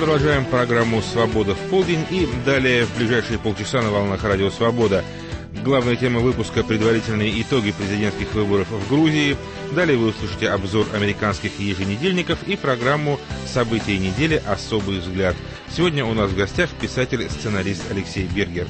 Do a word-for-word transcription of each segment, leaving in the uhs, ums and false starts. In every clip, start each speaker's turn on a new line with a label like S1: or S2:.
S1: продолжаем программу «Свобода в полдень» и далее в ближайшие полчаса на волнах радио «Свобода». Главная тема выпуска — предварительные итоги президентских выборов в Грузии. Далее вы услышите обзор американских еженедельников и программу «События недели. Особый взгляд». Сегодня у нас в гостях писатель-сценарист Алексей Бергер.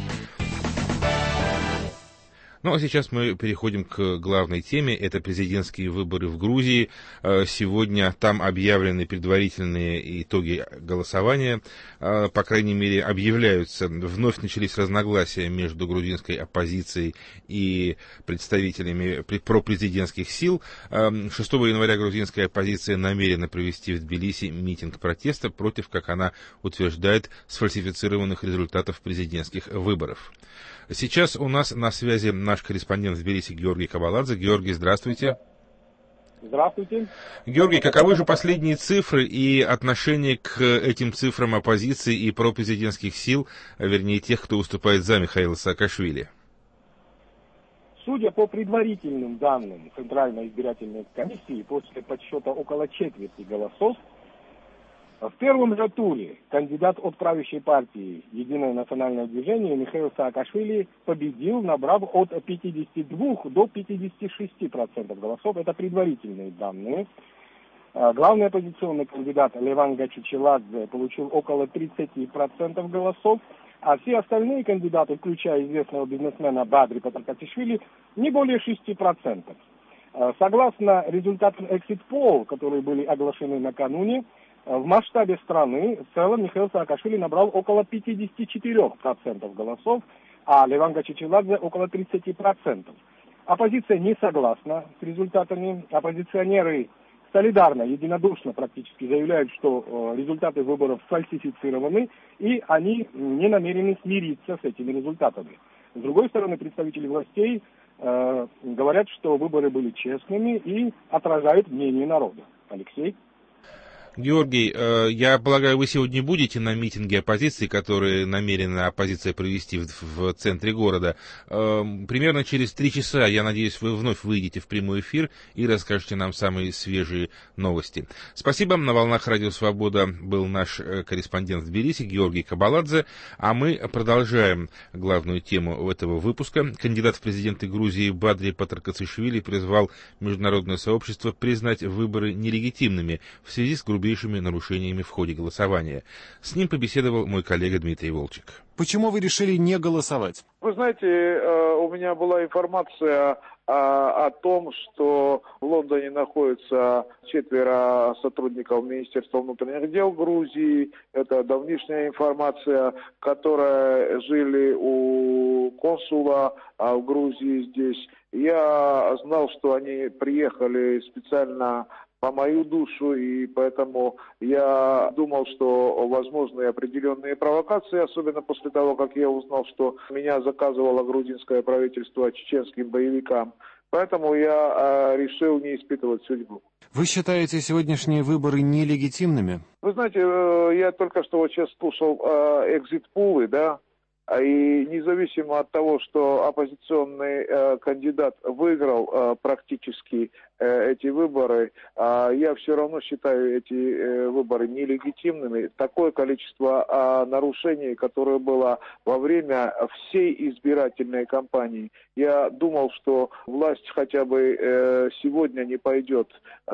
S1: Ну а сейчас мы переходим к главной теме. Это президентские выборы в Грузии. Сегодня там объявлены предварительные итоги голосования. По крайней мере, объявляются. Вновь начались разногласия между грузинской оппозицией и представителями пропрезидентских сил. шестого января грузинская оппозиция намерена провести в Тбилиси митинг протеста против, как она утверждает, сфальсифицированных результатов президентских выборов. Сейчас у нас на связи наш корреспондент в Тбилиси Георгий Кабаладзе. Георгий, здравствуйте.
S2: Здравствуйте.
S1: Георгий, каковы же последние цифры и отношение к этим цифрам оппозиции и пропрезидентских сил, вернее тех, кто выступает за Михаила Саакашвили?
S2: Судя по предварительным данным Центральной избирательной комиссии, после подсчета около четверти голосов, в первом же туре кандидат от правящей партии «Единое национальное движение» Михаил Саакашвили победил, набрав от пятидесяти двух до пятидесяти шести процентов голосов. Это предварительные данные. Главный оппозиционный кандидат Леванга Чичиладзе получил около тридцати процентов голосов, а все остальные кандидаты, включая известного бизнесмена Бадри Патаркатишвили, не более шести процентов. Согласно результатам экзит-пол, которые были оглашены накануне, в масштабе страны в целом Михаил Саакашвили набрал около пятидесяти четырёх процентов голосов, а Леванга Чичиладзе около тридцати процентов. Оппозиция не согласна с результатами. Оппозиционеры солидарно, единодушно практически заявляют, что результаты выборов сфальсифицированы, и они не намерены смириться с этими результатами. С другой стороны, представители властей э, говорят, что выборы были честными и отражают мнение народа. Алексей?
S1: Георгий, я полагаю, вы сегодня будете на митинге оппозиции, который намерена оппозиция провести в, в центре города. Примерно через три часа, я надеюсь, вы вновь выйдете в прямой эфир и расскажете нам самые свежие новости. Спасибо. На волнах Радио Свобода был наш корреспондент в Тбилиси Георгий Кабаладзе, а мы продолжаем главную тему этого выпуска. Кандидат в президенты Грузии Бадри Патаркатишвили призвал международное сообщество признать выборы нелегитимными в связи с грубейшими нарушениями в ходе голосования. С ним побеседовал мой коллега Дмитрий Волчек.
S3: Почему вы решили не голосовать?
S4: Вы знаете, у меня была информация о том, что в Лондоне находится четверо сотрудников Министерства внутренних дел Грузии. Это давнишняя информация, которые жили у консула в Грузии здесь. Я знал, что они приехали специально по мою душу, и поэтому я думал, что возможны определенные провокации, особенно после того, как я узнал, что меня заказывало грузинское правительство чеченским боевикам. Поэтому я э, решил не испытывать судьбу.
S3: Вы считаете сегодняшние выборы нелегитимными?
S4: Вы знаете, э, я только что вот сейчас слушал э, экзит-пулы, да, и независимо от того, что оппозиционный э, кандидат выиграл э, практически э, эти выборы, э, я все равно считаю эти э, выборы нелегитимными. Такое количество э, нарушений, которое было во время всей избирательной кампании, я думал, что власть хотя бы э, сегодня не пойдет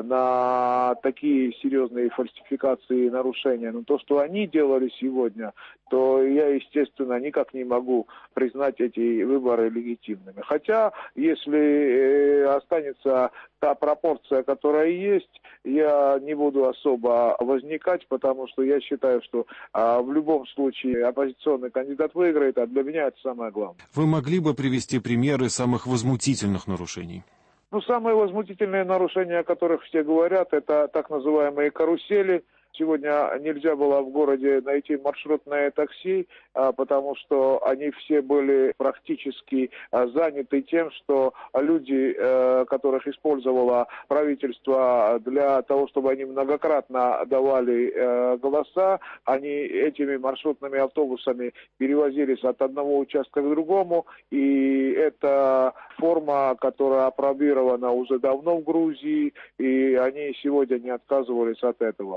S4: на такие серьезные фальсификации и нарушения. Но то, что они делали сегодня, то я, естественно, никак не могу признать эти выборы легитимными. Хотя, если э, останется та пропорция, которая есть, я не буду особо возникать, потому что я считаю, что а, в любом случае оппозиционный кандидат выиграет, а для меня это самое главное.
S3: Вы могли бы привести примеры самых возмутительных нарушений?
S4: Ну, самые возмутительные нарушения, о которых все говорят, это так называемые карусели. Сегодня нельзя было в городе найти маршрутное такси, потому что они все были практически заняты тем, что люди, которых использовало правительство для того, чтобы они многократно давали голоса, они этими маршрутными автобусами перевозились от одного участка к другому, и это форма, которая апробирована уже давно в Грузии, и они сегодня не отказывались от этого.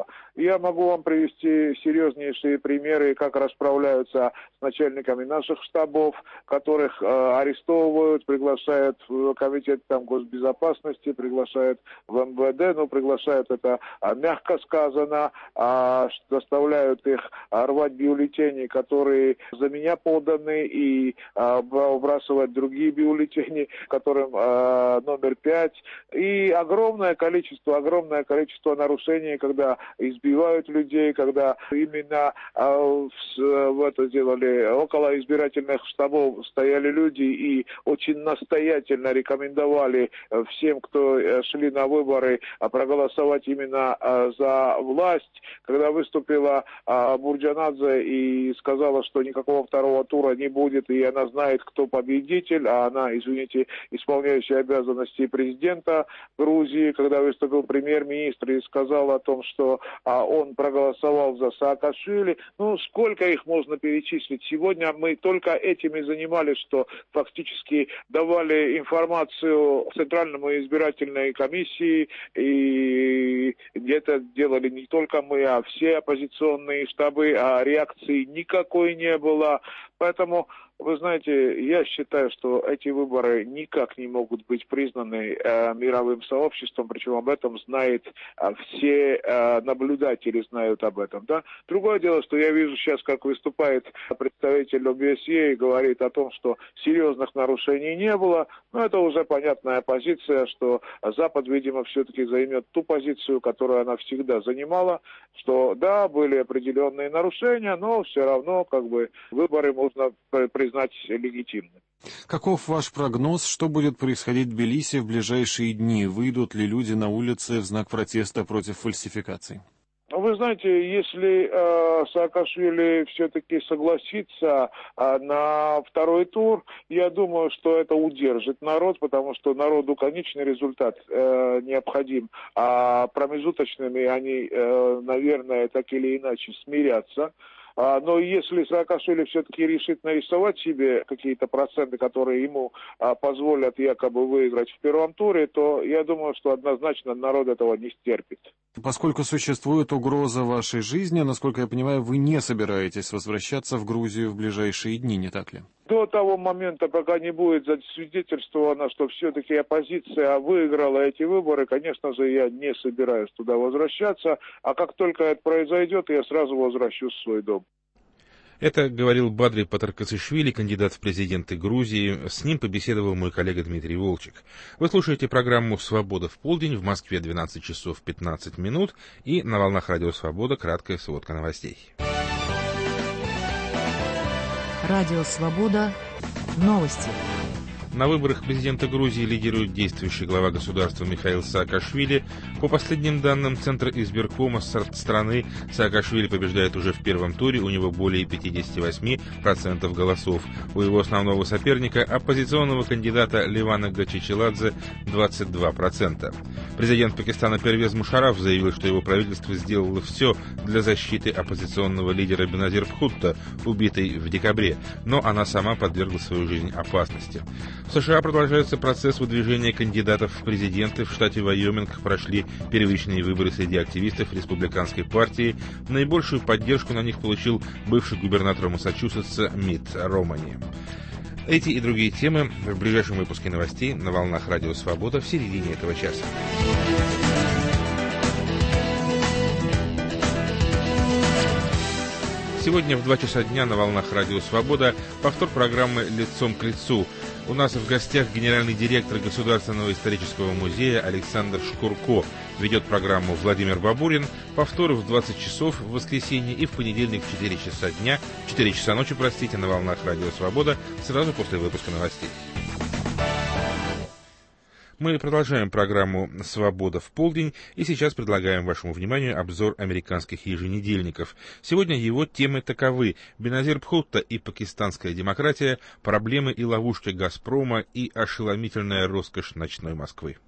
S4: Я могу вам привести серьезнейшие примеры, как расправляются с начальниками наших штабов, которых э, арестовывают, приглашают в комитет там, госбезопасности, приглашают в эм вэ дэ, ну, приглашают это а, мягко сказано, а, заставляют их а, рвать бюллетени, которые за меня поданы, и а, выбрасывать другие бюллетени, которым а, номер пять. И огромное количество, огромное количество нарушений, когда избивают людей, когда именно а, в, в это делали около избирательных штабов стояли люди и очень настоятельно рекомендовали всем, кто шли на выборы, проголосовать именно за власть. Когда выступила Бурджанадзе и сказала, что никакого второго тура не будет, и она знает, кто победитель, а она, извините, исполняющая обязанности президента Грузии, когда выступил премьер-министр и сказал о том, что он проголосовал за Саакашвили. Ну, сколько их можно перечислить? Сегодня мы только этим и занимались, что фактически давали информацию Центральному избирательной комиссии, и это делали не только мы, а все оппозиционные штабы, а реакции никакой не было. Поэтому, вы знаете, я считаю, что эти выборы никак не могут быть признаны э, мировым сообществом, причем об этом знают э, все э, наблюдатели, знают об этом. Да? Другое дело, что я вижу сейчас, как выступает представитель о бэ эс е и говорит о том, что серьезных нарушений не было. Но это уже понятная позиция, что Запад, видимо, все-таки займет ту позицию, которую она всегда занимала, что да, были определенные нарушения, но все равно как бы выборы можно признать легитимными.
S3: Каков ваш прогноз, что будет происходить в Тбилиси в ближайшие дни? Выйдут ли люди на улицы в знак протеста против фальсификаций?
S4: Вы знаете, если э, Саакашвили все-таки согласится э, на второй тур, я думаю, что это удержит народ, потому что народу конечный результат э, необходим, а промежуточными они, э, наверное, так или иначе смирятся. Но если Саакашвили все-таки решит нарисовать себе какие-то проценты, которые ему а, позволят якобы выиграть в первом туре, то я думаю, что однозначно народ этого не стерпит.
S3: Поскольку существует угроза вашей жизни, насколько я понимаю, вы не собираетесь возвращаться в Грузию в ближайшие дни, не так ли?
S4: До того момента, пока не будет засвидетельствовано, что все-таки оппозиция выиграла эти выборы, конечно же, я не собираюсь туда возвращаться, а как только это произойдет, я сразу возвращусь в свой дом.
S1: Это говорил Бадри Патаркасишвили, кандидат в президенты Грузии. С ним побеседовал мой коллега Дмитрий Волчек. Вы слушаете программу «Свобода в полдень», в Москве двенадцать часов пятнадцать минут, и на волнах Радио Свобода краткая сводка новостей.
S5: Радио Свобода. Новости.
S1: На выборах президента Грузии лидирует действующий глава государства Михаил Саакашвили. По последним данным Центра избиркома страны, Саакашвили побеждает уже в первом туре, у него более пятьдесят восемь процентов голосов. У его основного соперника, оппозиционного кандидата Левана Гачичеладзе, двадцать два процента. Президент Пакистана Первез Мушарраф заявил, что его правительство сделало все для защиты оппозиционного лидера Беназир Бхутто, убитой в декабре, но она сама подвергла свою жизнь опасности. В США продолжается процесс выдвижения кандидатов в президенты. В штате Вайоминг прошли первичные выборы среди активистов республиканской партии. Наибольшую поддержку на них получил бывший губернатор Массачусетса Митт Романи. Эти и другие темы в ближайшем выпуске новостей на волнах Радио Свобода в середине этого часа. Сегодня в два часа дня на волнах Радио Свобода повтор программы «Лицом к лицу». У нас в гостях генеральный директор Государственного исторического музея Александр Шкурко. Ведет программу Владимир Бабурин. Повторы в двадцать часов в воскресенье и в понедельник в четыре часа дня, четыре часа ночи, простите, на волнах Радио Свобода, сразу после выпуска новостей. Мы продолжаем программу «Свобода в полдень» и сейчас предлагаем вашему вниманию обзор американских еженедельников. Сегодня его темы таковы: Беназир Бхутто и пакистанская демократия, проблемы и ловушки «Газпрома» и ошеломительная роскошь ночной Москвы.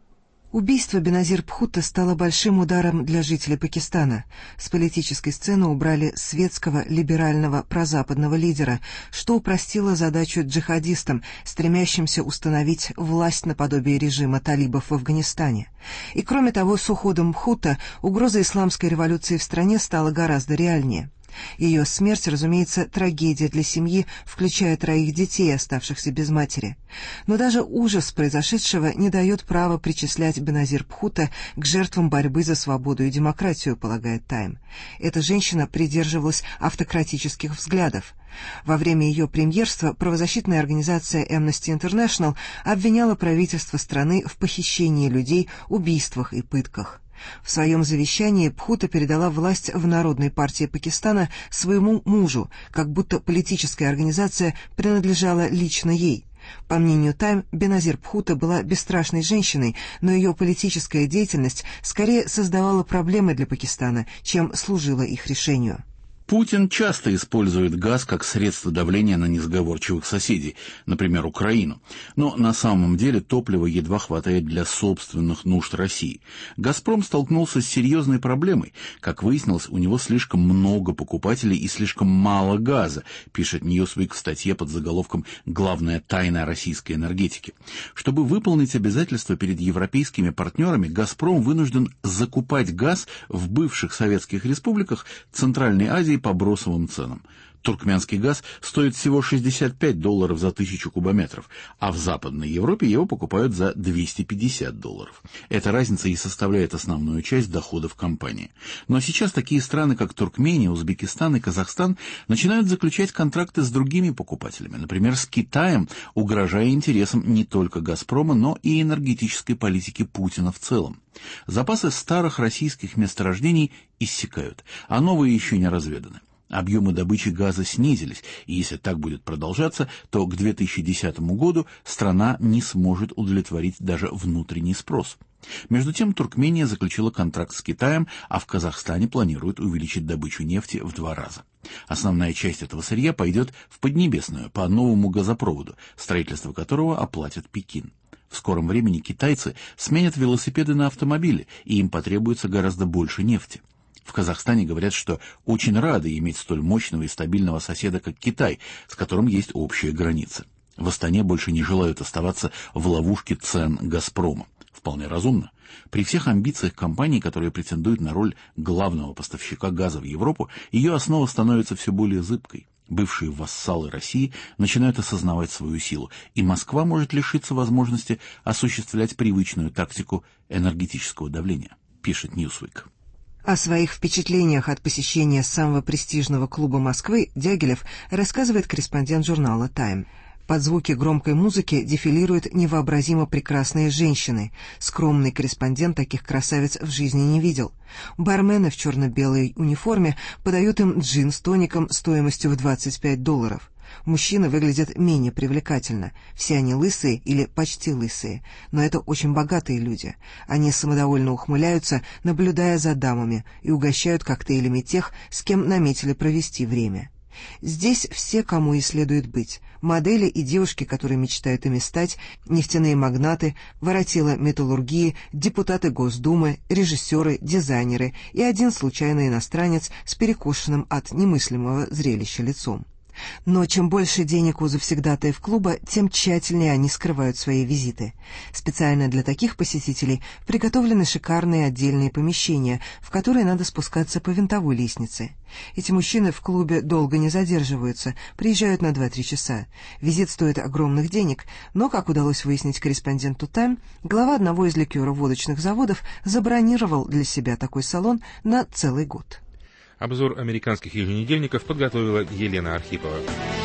S6: Убийство Беназир Бхутто стало большим ударом для жителей Пакистана. С политической сцены убрали светского, либерального, прозападного лидера, что упростило задачу джихадистам, стремящимся установить власть наподобие режима талибов в Афганистане. И кроме того, с уходом Бхутто угроза исламской революции в стране стала гораздо реальнее. Ее смерть, разумеется, трагедия для семьи, включая троих детей, оставшихся без матери. Но даже ужас произошедшего не дает права причислять Беназир Бхутто к жертвам борьбы за свободу и демократию, полагает Тайм. Эта женщина придерживалась автократических взглядов. Во время ее премьерства правозащитная организация Amnesty International обвиняла правительство страны в похищении людей, убийствах и пытках. В своем завещании Бхутто передала власть в Народной партии Пакистана своему мужу, как будто политическая организация принадлежала лично ей. По мнению Тайм, Беназир Бхутто была бесстрашной женщиной, но ее политическая деятельность скорее создавала проблемы для Пакистана, чем служила их решению.
S7: Путин часто использует газ как средство давления на несговорчивых соседей, например, Украину. Но на самом деле топлива едва хватает для собственных нужд России. «Газпром» столкнулся с серьезной проблемой. Как выяснилось, у него слишком много покупателей и слишком мало газа, пишет Newsweek в статье под заголовком «Главная тайна российской энергетики». Чтобы выполнить обязательства перед европейскими партнерами, «Газпром» вынужден закупать газ в бывших советских республиках Центральной Азии по бросовым ценам. Туркменский газ стоит всего шестьдесят пять долларов за тысячу кубометров, а в Западной Европе его покупают за двести пятьдесят долларов. Эта разница и составляет основную часть доходов компании. Но сейчас такие страны, как Туркмения, Узбекистан и Казахстан, начинают заключать контракты с другими покупателями, например, с Китаем, угрожая интересам не только «Газпрома», но и энергетической политики Путина в целом. Запасы старых российских месторождений иссякают, а новые еще не разведаны. Объемы добычи газа снизились, и если так будет продолжаться, то к две тысячи десятому году страна не сможет удовлетворить даже внутренний спрос. Между тем, Туркмения заключила контракт с Китаем, а в Казахстане планирует увеличить добычу нефти в два раза. Основная часть этого сырья пойдет в Поднебесную по новому газопроводу, строительство которого оплатит Пекин. В скором времени китайцы сменят велосипеды на автомобили, и им потребуется гораздо больше нефти. В Казахстане говорят, что очень рады иметь столь мощного и стабильного соседа, как Китай, с которым есть общая граница. В Астане больше не желают оставаться в ловушке цен «Газпрома». Вполне разумно. При всех амбициях компании, которые претендуют на роль главного поставщика газа в Европу, ее основа становится все более зыбкой. Бывшие вассалы России начинают осознавать свою силу, и Москва может лишиться возможности осуществлять привычную тактику энергетического давления, пишет Newsweek.
S6: О своих впечатлениях от посещения самого престижного клуба Москвы Дягилев рассказывает корреспондент журнала «Тайм». Под звуки громкой музыки дефилируют невообразимо прекрасные женщины. Скромный корреспондент таких красавиц в жизни не видел. Бармены в черно-белой униформе подают им джин с тоником стоимостью в двадцать пять долларов. Мужчины выглядят менее привлекательно. Все они лысые или почти лысые. Но это очень богатые люди. Они самодовольно ухмыляются, наблюдая за дамами, и угощают коктейлями тех, с кем наметили провести время. Здесь все, кому и следует быть. Модели и девушки, которые мечтают ими стать, нефтяные магнаты, воротила металлургии, депутаты Госдумы, режиссеры, дизайнеры и один случайный иностранец с перекошенным от немыслимого зрелища лицом. Но чем больше денег у завсегдатаев клуба, тем тщательнее они скрывают свои визиты. Специально для таких посетителей приготовлены шикарные отдельные помещения, в которые надо спускаться по винтовой лестнице. Эти мужчины в клубе долго не задерживаются, приезжают на два-три часа. Визит стоит огромных денег, но, как удалось выяснить корреспонденту «Тайм», глава одного из ликероводочных заводов забронировал для себя такой салон на целый год.
S1: Обзор американских еженедельников подготовила Елена Архипова.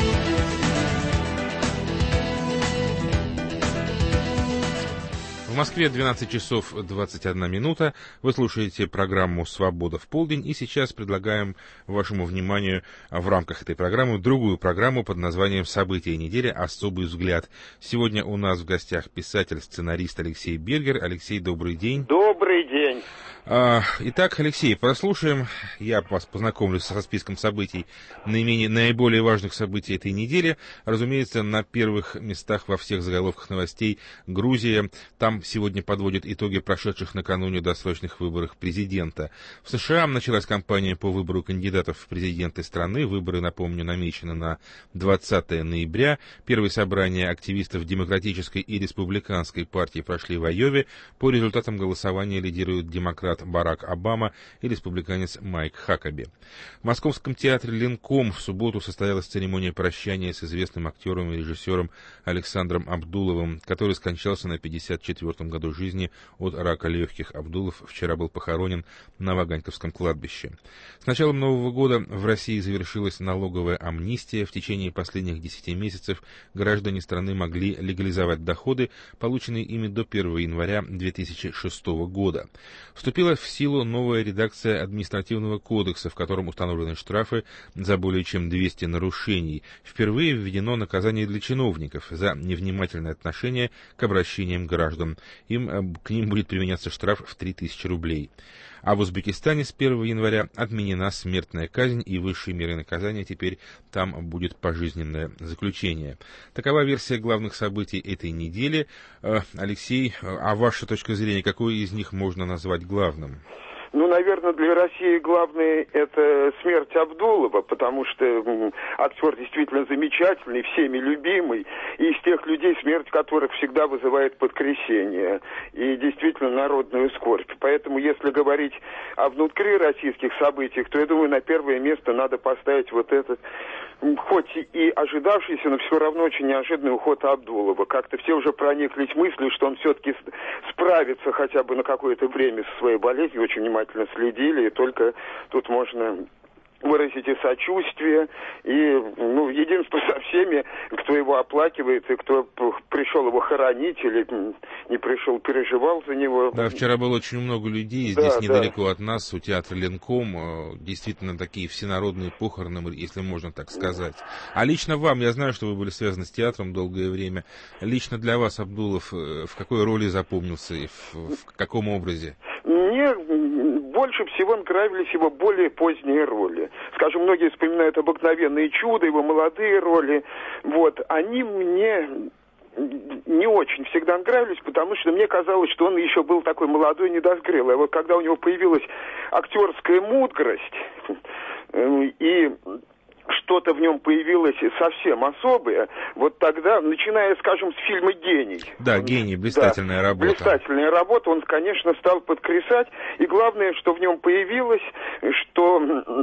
S1: В Москве двенадцать часов двадцать одна минута. Вы слушаете программу «Свобода в полдень», и сейчас предлагаем вашему вниманию в рамках этой программы другую программу под названием «События недели. Особый взгляд». Сегодня у нас в гостях писатель-сценарист Алексей Бергер. Алексей, добрый день.
S8: Добрый день.
S1: Итак, Алексей, прослушаем. Я вас познакомлю со списком событий, наименее, наиболее важных событий этой недели. Разумеется, на первых местах во всех заголовках новостей Грузия. Там сегодня подводят итоги прошедших накануне досрочных выборов президента. В США началась кампания по выбору кандидатов в президенты страны. Выборы, напомню, намечены на двадцатое ноября. Первые собрания активистов Демократической и Республиканской партии прошли в Айове. По результатам голосования лидируют демократ Барак Обама и республиканец Майк Хакаби. В Московском театре «Ленком» в субботу состоялась церемония прощания с известным актером и режиссером Александром Абдуловым, который скончался на пятьдесят четвёртом году жизни от рака легких. Абдулов вчера был похоронен на Ваганьковском кладбище. С началом Нового года в России завершилась налоговая амнистия. В течение последних десяти месяцев граждане страны могли легализовать доходы, полученные ими до первого января две тысячи шестого года. Вступила в силу новая редакция административного кодекса, в котором установлены штрафы за более чем двести нарушений. Впервые введено наказание для чиновников за невнимательное отношение к обращениям граждан. Им, к ним будет применяться штраф в три тысячи рублей. А в Узбекистане с первого января отменена смертная казнь, и высшей мерой наказания теперь там будет пожизненное заключение. Такова версия главных событий этой недели. Алексей, а ваша точка зрения, какой из них можно назвать главным?
S8: Ну, наверное, для России главное — это смерть Абдулова, потому что м, актер действительно замечательный, всеми любимый, и из тех людей, смерть которых всегда вызывает подкресение и действительно народную скорбь. Поэтому, если говорить о внутрироссийских событиях, то, я думаю, на первое место надо поставить вот этот, хоть и ожидавшийся, но все равно очень неожиданный уход Абдулова. Как-то все уже прониклись мыслью, что он все-таки справится хотя бы на какое-то время со своей болезнью, очень внимательно следили, и только тут можно выразить и сочувствие, и, ну, единство со всеми, кто его оплакивает, и кто пришел его хоронить, или не пришел, переживал за него.
S1: Да, вчера было очень много людей,
S8: да,
S1: здесь
S8: да.
S1: недалеко от нас, у театра «Ленком», действительно такие всенародные похороны, если можно так сказать. А лично вам, я знаю, что вы были связаны с театром долгое время, лично для вас Абдулов в какой роли запомнился, и в, в каком образе?
S8: Мне больше всего нравились его более поздние роли. Скажем, многие вспоминают «Обыкновенное чудо», его молодые роли. Вот, они мне не очень всегда нравились, потому что мне казалось, что он еще был такой молодой, недозрелый. А вот когда у него появилась актерская мудрость и что-то в нем появилось совсем особое, вот тогда, начиная, скажем, с фильма «Гений».
S1: Да, «Гений», блистательная
S8: да,
S1: работа.
S8: Блистательная работа, он, конечно, стал подкресать, и главное, что в нем появилось, что...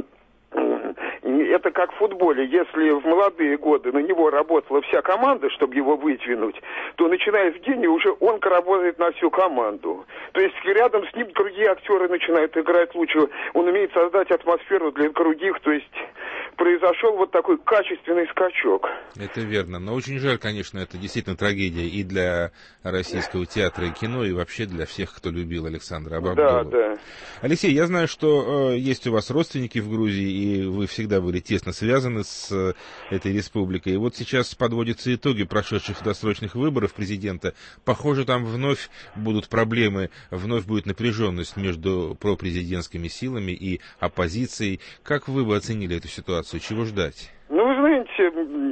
S8: Это как в футболе. Если в молодые годы на него работала вся команда, чтобы его выдвинуть, то, начиная с «Гения», уже он работает на всю команду. То есть рядом с ним другие актеры начинают играть лучше. Он умеет создать атмосферу для других. То есть произошел вот такой качественный скачок.
S1: Это верно. Но очень жаль, конечно, это действительно трагедия и для российского театра и кино, и вообще для всех, кто любил Александра Абдулова.
S8: Да, да.
S1: Алексей, я знаю, что э, есть у вас родственники в Грузии, и вы всегда были тесно связаны с э, этой республикой. И вот сейчас подводятся итоги прошедших досрочных выборов президента. Похоже, там вновь будут проблемы, вновь будет напряженность между пропрезидентскими силами и оппозицией. Как вы бы оценили эту ситуацию? Чего ждать?
S8: Ну, вы знаете,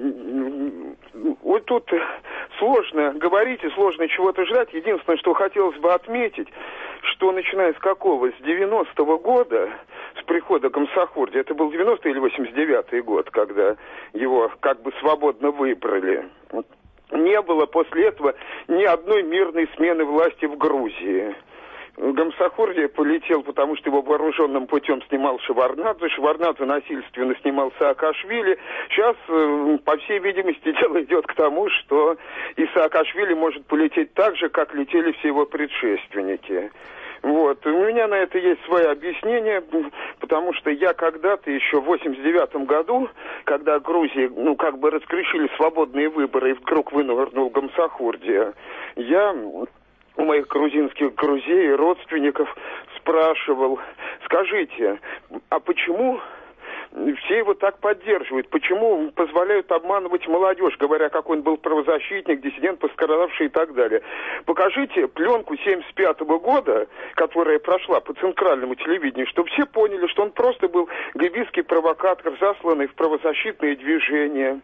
S8: вот тут сложно говорить и сложно чего-то ждать. Единственное, что хотелось бы отметить, что начиная с какого? С девяностого года, с прихода Гамсахурди, это был девяностый или восемьдесят девятый год, когда его как бы свободно выбрали, не было после этого ни одной мирной смены власти в Грузии. Гамсахурди полетел, потому что его вооруженным путем снимал Шеварднадзе, Шеварднадзе насильственно снимал Саакашвили. Сейчас, по всей видимости, дело идет к тому, что и Саакашвили может полететь так же, как летели все его предшественники. Вот. У меня на это есть свое объяснение, потому что я когда-то еще в восемьдесят девятом году, когда Грузии, ну, как бы разрешили свободные выборы, и вдруг вынырнул Гамсахурди, я у моих грузинских друзей и родственников спрашивал: скажите, а почему все его так поддерживают. Почему позволяют обманывать молодежь, говоря, какой он был правозащитник, диссидент, пострадавший и так далее. Покажите пленку семьдесят пятого года, которая прошла по центральному телевидению, чтобы все поняли, что он просто был гайбистский провокатор, засланный в правозащитные движения.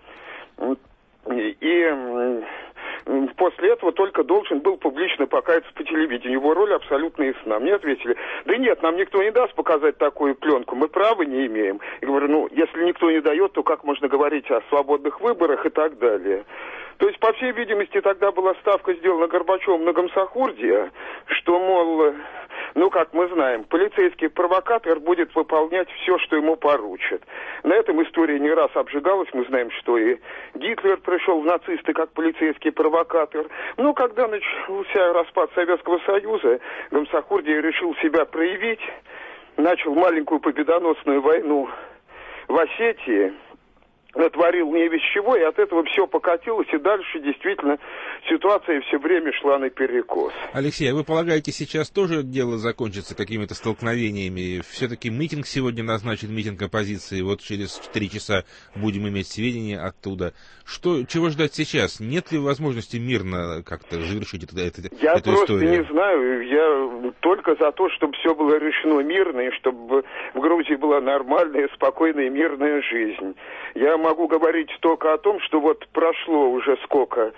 S8: И после этого только должен был публично покаяться по телевидению. Его роль абсолютно ясна. Мне ответили: да нет, нам никто не даст показать такую пленку, мы права не имеем. Я говорю, ну, если никто не дает, то как можно говорить о свободных выборах и так далее. То есть, по всей видимости, тогда была ставка сделана Горбачевым на Гамсахурдия, что, мол, ну, как мы знаем, полицейский провокатор будет выполнять все, что ему поручат. На этом история не раз обжигалась. Мы знаем, что и Гитлер пришел в нацисты как полицейский провокатор. Но когда начался распад Советского Союза, Гамсахурдия решил себя проявить, начал маленькую победоносную войну в Осетии, натворил не весь чего, и от этого все покатилось, и дальше действительно ситуация все время шла наперекос.
S1: Алексей, а вы полагаете, сейчас тоже дело закончится какими-то столкновениями? Все-таки митинг сегодня назначен, митинг оппозиции, вот через четыре часа будем иметь сведения оттуда. Что, чего ждать сейчас? Нет ли возможности мирно как-то завершить это, это,
S8: я
S1: эту историю?
S8: Я просто не знаю, я только за то, чтобы все было решено мирно, и чтобы в Грузии была нормальная, спокойная, мирная жизнь. Я могу говорить только о том, что вот прошло уже сколько,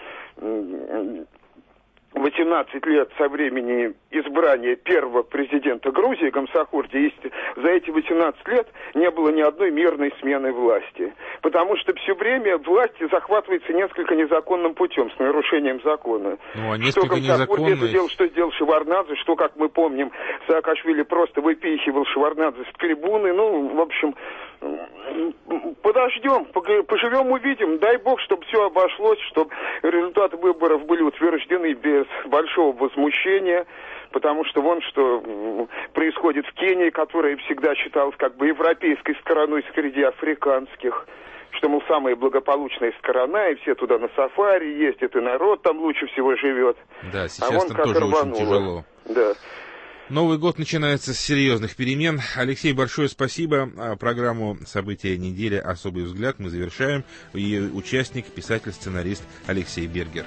S8: восемнадцать лет со времени избрания первого президента Грузии Гамсахурдия, и за эти восемнадцать лет не было ни одной мирной смены власти. Потому что все время власть захватывается несколько незаконным путем, с нарушением закона.
S1: Ну, а
S8: что Гамсахурдия это делал, что сделал Шеварднадзе, что, как мы помним, Саакашвили просто выпихивал Шеварднадзе с трибуны. Ну, в общем, подождем, поживем, увидим. Дай бог, чтобы все обошлось, чтобы результаты выборов были утверждены без большого возмущения, потому что вон что происходит в Кении, которая всегда считалась как бы европейской стороной среди африканских, что, мол, самая благополучная сторона, и все туда на сафари ездят, и народ там лучше всего живет.
S1: Да, сейчас
S8: а вон
S1: там
S8: как
S1: тоже
S8: рвануло.
S1: очень тяжело.
S8: Да.
S1: Новый год начинается с серьезных перемен. Алексей, большое спасибо. Программу «События недели. Особый взгляд» мы завершаем. Ее участник, писатель, сценарист Алексей Бергер.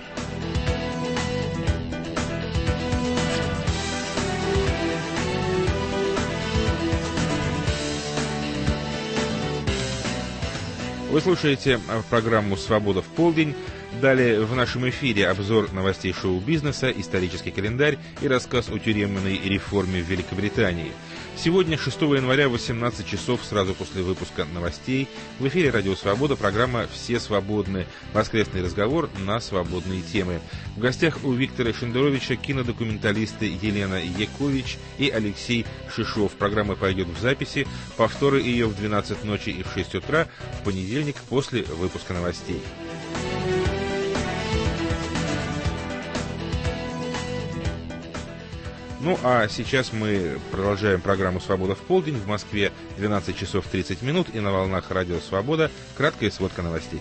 S1: Вы слушаете программу «Свобода в полдень». Далее в нашем эфире обзор новостей шоу-бизнеса, исторический календарь и рассказ о тюремной реформе в Великобритании. Сегодня, шестого января, восемнадцать часов, сразу после выпуска новостей, в эфире «Радио Свобода» программа «Все свободны». Воскресный разговор на свободные темы. В гостях у Виктора Шендеровича кинодокументалисты Елена Якович и Алексей Шишов. Программа пойдет в записи, повторы ее в двенадцать ночи и в шесть утра в понедельник после выпуска новостей. Ну, а сейчас мы продолжаем программу «Свобода в полдень». В Москве двенадцать часов тридцать минут, и на волнах «Радио Свобода» краткая сводка новостей.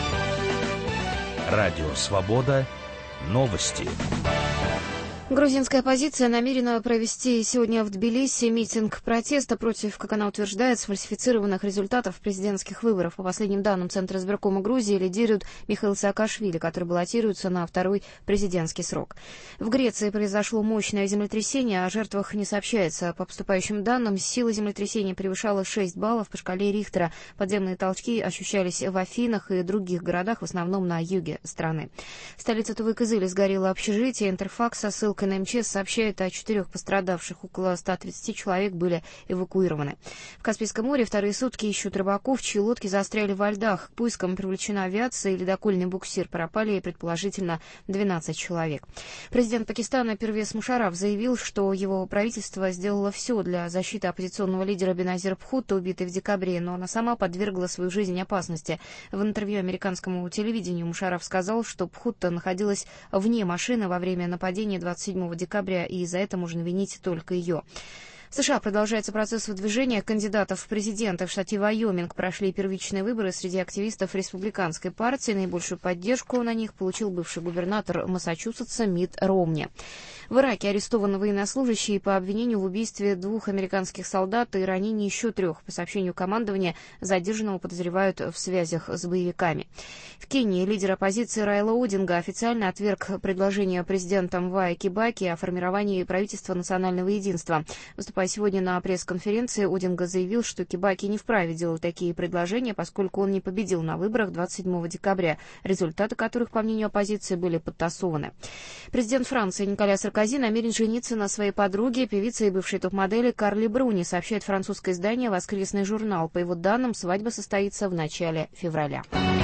S9: Радио Свобода. Новости.
S10: Грузинская оппозиция намерена провести сегодня в Тбилиси митинг протеста против, как она утверждает, сфальсифицированных результатов президентских выборов. По последним данным Центра избиркома Грузии лидирует Михаил Саакашвили, который баллотируется на второй президентский срок. В Греции произошло мощное землетрясение, о жертвах не сообщается. По поступающим данным, сила землетрясения превышала шесть баллов по шкале Рихтера. Подземные толчки ощущались в Афинах и других городах, в основном на юге страны. Столица Тувы-Кызыли сгорело общежитие. Интерфакс со ссылкой на МЧС сообщает о четырех пострадавших. Около ста тридцати человек были эвакуированы. В Каспийском море вторые сутки ищут рыбаков, чьи лодки застряли во льдах. К поискам привлечена авиация и ледокольный буксир. Пропали, предположительно, двенадцать человек. Президент Пакистана Первез Мушарраф заявил, что его правительство сделало все для защиты оппозиционного лидера Беназира Бхутто, убитой в декабре, но она сама подвергла свою жизнь опасности. В интервью американскому телевидению Мушарраф сказал, что Бхутто находилась вне машины во время нападения двадцать седьмого декабря, и за это можно винить только ее. В США продолжается процесс выдвижения кандидатов в президенты. В штате Вайоминг прошли первичные выборы среди активистов республиканской партии. Наибольшую поддержку на них получил бывший губернатор Массачусетса Митт Ромни. В Ираке арестован военнослужащий по обвинению в убийстве двух американских солдат и ранении еще трех. По сообщению командования, задержанного подозревают в связях с боевиками. В Кении лидер оппозиции Райла Одинга официально отверг предложение президента Мвая Кибаки о формировании правительства национального единства. Выступая сегодня на пресс-конференции, Одинга заявил, что Кибаки не вправе делать такие предложения, поскольку он не победил на выборах двадцать седьмого декабря, результаты которых, по мнению оппозиции, были подтасованы. Президент Франции Николя Саркози намерен жениться на своей подруге, певице и бывшей топ-модели Карли Бруни, сообщает французское издание «Воскресный журнал». По его данным, свадьба состоится в начале февраля.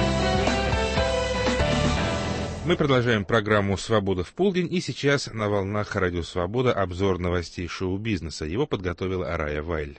S1: Мы продолжаем программу «Свобода в полдень», и сейчас на волнах Радио Свобода обзор новостей шоу-бизнеса. Его подготовила Арая Вайль.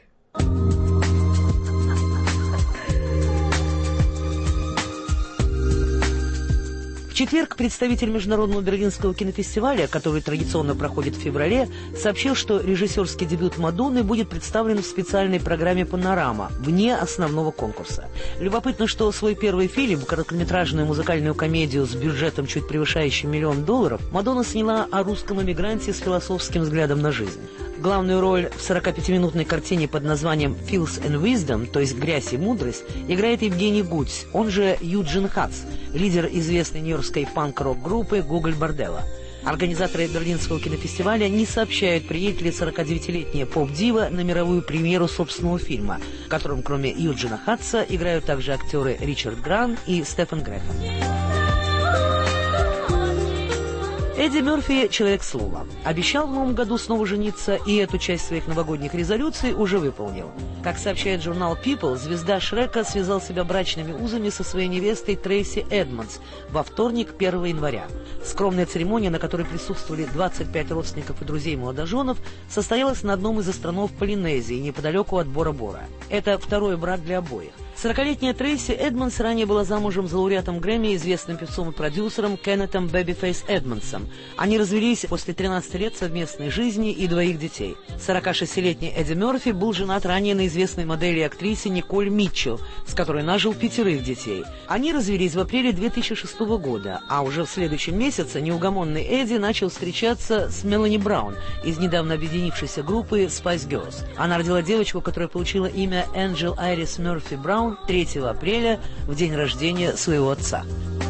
S11: В четверг представитель Международного Берлинского кинофестиваля, который традиционно проходит в феврале, сообщил, что режиссерский дебют Мадонны будет представлен в специальной программе «Панорама» вне основного конкурса. Любопытно, что свой первый фильм, короткометражную музыкальную комедию с бюджетом чуть превышающим миллион долларов, Мадонна сняла о русском эмигранте с философским взглядом на жизнь. Главную роль в сорокапятиминутной картине под названием «Filth and Wisdom», то есть «Грязь и мудрость», играет Евгений Гудзь, он же Юджин Хац, лидер известной нью-йоркской панк-рок-группы «Гоголь Борделло». Организаторы Берлинского кинофестиваля не сообщают, приедет ли сорокадевятилетняя поп-дива на мировую премьеру собственного фильма, в котором кроме Юджина Хатса играют также актеры Ричард Гран и Стефан Греффен. Эдди Мерфи – человек слова. Обещал в новом году снова жениться, и эту часть своих новогодних резолюций уже выполнил. Как сообщает журнал People, звезда Шрека связал себя брачными узами со своей невестой Трейси Эдмондс во вторник, первого января. Скромная церемония, на которой присутствовали двадцать пять родственников и друзей молодоженов, состоялась на одном из островов Полинезии, неподалеку от Бора-Бора. Это второй брак для обоих. сорокалетняя Трейси Эдмондс ранее была замужем за лауреатом Грэмми, известным певцом и продюсером Кеннетом Бэбифейс Эдмондсом. Они развелись после тринадцати лет совместной жизни и двоих детей. сорокашестилетний Эдди Мерфи был женат ранее на известной модели и актрисе Николь Митчелл, с которой нажил пятерых детей. Они развелись в апреле две тысячи шестого года, а уже в следующем месяце неугомонный Эдди начал встречаться с Мелани Браун из недавно объединившейся группы Spice Girls. Она родила девочку, которая получила имя Энджел Айрис Мерфи Браун третьего апреля, в день рождения своего отца.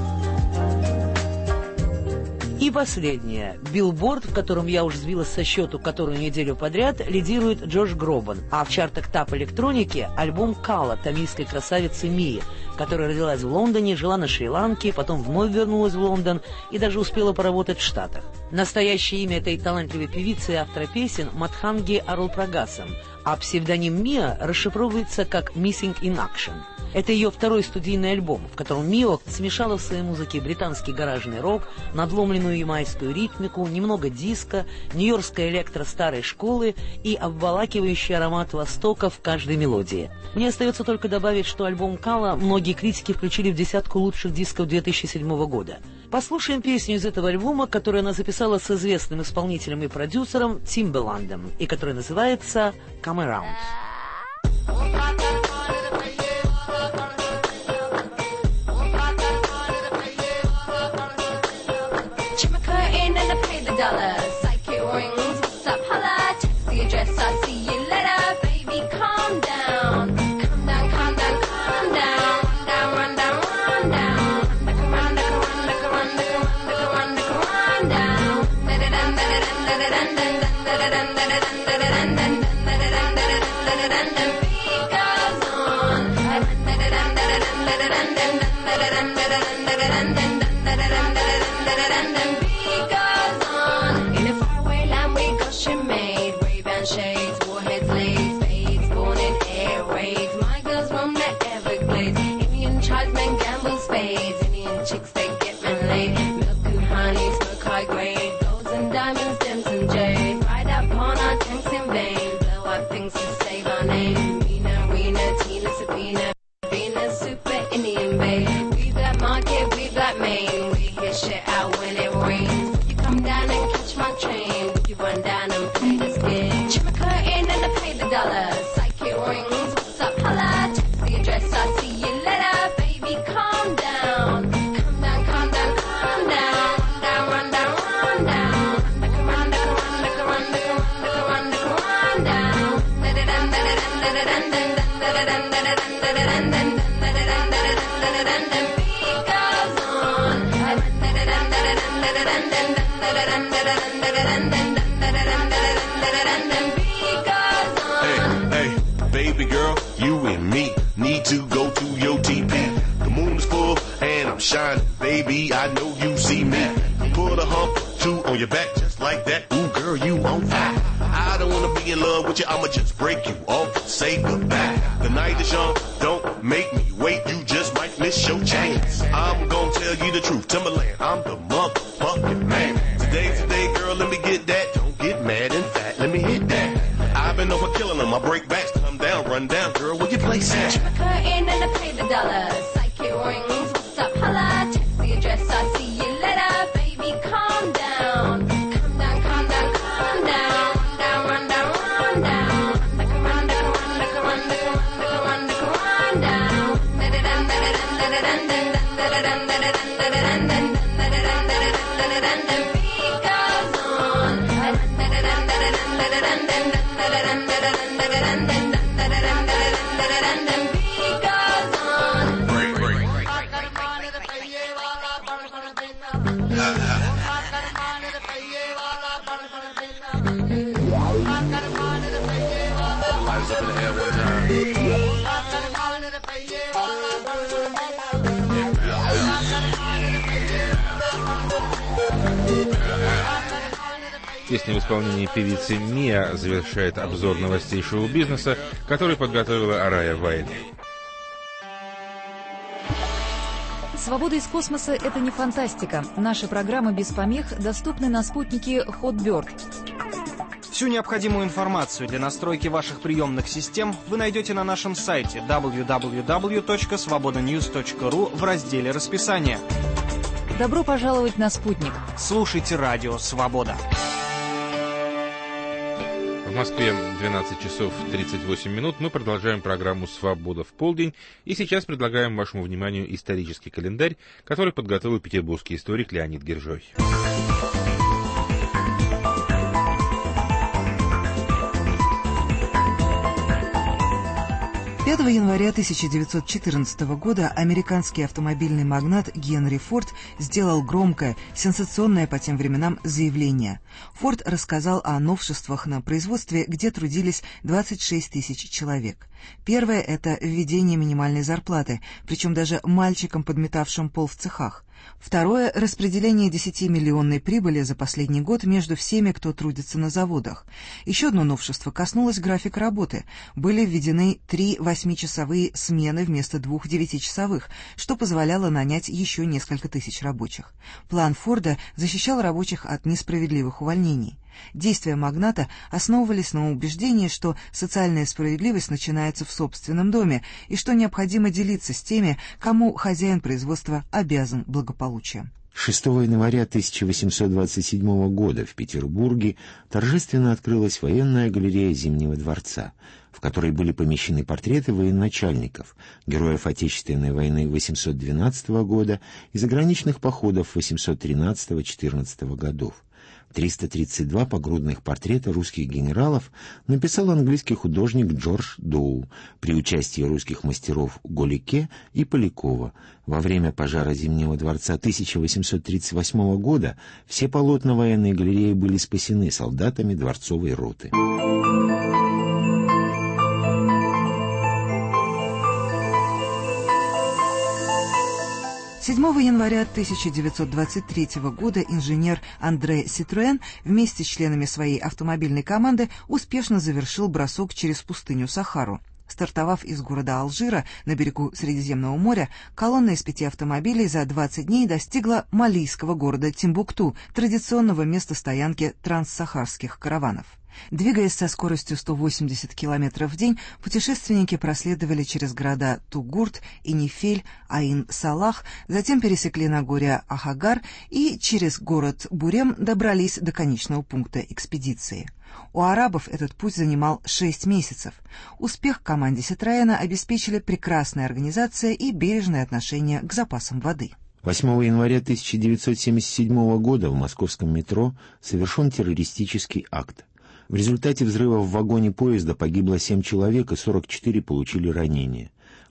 S11: И последнее. Билборд, в котором я уж сбилась со счету которую неделю подряд, лидирует Джош Гробан, а в чартах тап электроники альбом Кала тамильской красавицы Мии, которая родилась в Лондоне, жила на Шри-Ланке, потом вновь вернулась в Лондон и даже успела поработать в Штатах. Настоящее имя этой талантливой певицы и автора песен Мадханги Арулпрагасам, а псевдоним Мия расшифровывается как «Missing in Action». Это ее второй студийный альбом, в котором Мио смешала в своей музыке британский гаражный рок, надломленную ямайскую ритмику, немного диска, нью-йоркское электро старой школы и обволакивающий аромат Востока в каждой мелодии. Мне остается только добавить, что альбом Кала многие критики включили в десятку лучших дисков две тысячи седьмого года. Послушаем песню из этого альбома, которую она записала с известным исполнителем и продюсером Тимбаландом, и которая называется «Come Around».
S12: Dollars, psychic rings, what's up, holla, text the address, I see you later, baby, calm down, calm down, calm down, calm down, run down, run down, run down, run down, run down, run down, run down, run down, in a faraway land we Goshen made Ray-Ban shades, warheads laid, spades, born in air raids. My girls roam the Everglades, Indian tribesmen gamble spades, Indian chicks they get men laid, milk and honey, smoke high grade, golds and diamonds, gems and jade. Ride upon our tanks in vain, blow up things to save our name. Mina, Rena, Tina, Sabina, Venus, super Indian babe. We black market, we black Maine, we hear shit out when it rains. Come down and catch my train. Would you run down and play this game? Chimaka in and the Baby girl, you and me need to go to your T P. The moon is full and I'm shining, baby, I know you see me. Put a hump or two on your back just like that. Ooh, girl, you on fire. I don't wanna be in love with you, I'ma just break you off, say goodbye. The night is young, don't make me wait, you just might miss your chance. I'm gonna tell you the truth, Timberland, I'm the motherfucking man. Today's the day, girl, let me get that. Don't get mad and fat, let me hit that. I've been over killing them, I break backs, come down, run down, girl, where your place at?
S13: The curtain and I pay the dollars. Psychic rings, what's up, holla? Text the address, I see you later. Baby, calm down. Calm down, calm down, calm down. Run down, run down, run down. Run down, run down, run down, run down, run down. Beat goes on.
S1: Песня в исполнении певицы Миа завершает обзор новостей шоу-бизнеса, который подготовила Арая Вайли.
S5: Свобода из космоса – это не фантастика. Наши программы без помех доступны на спутнике Hotbird.
S14: Всю необходимую информацию для настройки ваших приемных систем вы найдете на нашем сайте дабл ю дабл ю дабл ю точка свобода ньюс точка ру в разделе «Расписание».
S5: Добро пожаловать на спутник.
S14: Слушайте радио «Свобода».
S1: В Москве двенадцать часов тридцать восемь минут. Мы продолжаем программу «Свобода в полдень». И сейчас предлагаем вашему вниманию исторический календарь, который подготовил петербургский историк Леонид Гержой.
S6: пятого января тысяча девятьсот четырнадцатого года американский автомобильный магнат Генри Форд сделал громкое, сенсационное по тем временам заявление. Форд рассказал о новшествах на производстве, где трудились двадцать шесть тысяч человек. Первое – это введение минимальной зарплаты, причем даже мальчикам, подметавшим пол в цехах. Второе – распределение десятимиллионной прибыли за последний год между всеми, кто трудится на заводах. Еще одно новшество коснулось графика работы. Были введены три восьмичасовые смены вместо двух девятичасовых, что позволяло нанять еще несколько тысяч рабочих. План Форда защищал рабочих от несправедливых увольнений. Действия магната основывались на убеждении, что социальная справедливость начинается в собственном доме и что необходимо делиться с теми, кому хозяин производства обязан благополучием.
S15: шестого января тысяча восемьсот двадцать седьмого года в Петербурге торжественно открылась военная галерея Зимнего дворца, в которой были помещены портреты военачальников, героев Отечественной войны восемьсот двенадцатого года и заграничных походов восемьсот тринадцатого — четырнадцатого годов. триста тридцать два погрудных портрета русских генералов написал английский художник Джордж Доу при участии русских мастеров Голике и Полякова. Во время пожара Зимнего дворца тысяча восемьсот тридцать восьмого года все полотна военной галереи были спасены солдатами дворцовой роты.
S6: седьмого января тысяча девятьсот двадцать третьего года инженер Андре Ситруэн вместе с членами своей автомобильной команды успешно завершил бросок через пустыню Сахару. Стартовав из города Алжира на берегу Средиземного моря, колонна из пяти автомобилей за двадцать дней достигла малийского города Тимбукту, традиционного места стоянки транссахарских караванов. Двигаясь со скоростью сто восемьдесят километров в день, путешественники проследовали через города Тугурт, Инифель, Аин-Салах, затем пересекли Нагорье Ахагар и через город Бурем добрались до конечного пункта экспедиции. У арабов этот путь занимал шесть месяцев. Успех команде Ситроэна обеспечили прекрасная организация и бережное отношение к запасам воды.
S15: восьмого января тысяча девятьсот семьдесят седьмого года в московском метро совершен террористический акт. В результате взрыва в вагоне поезда погибло семь человек и сорок четыре получили ранения.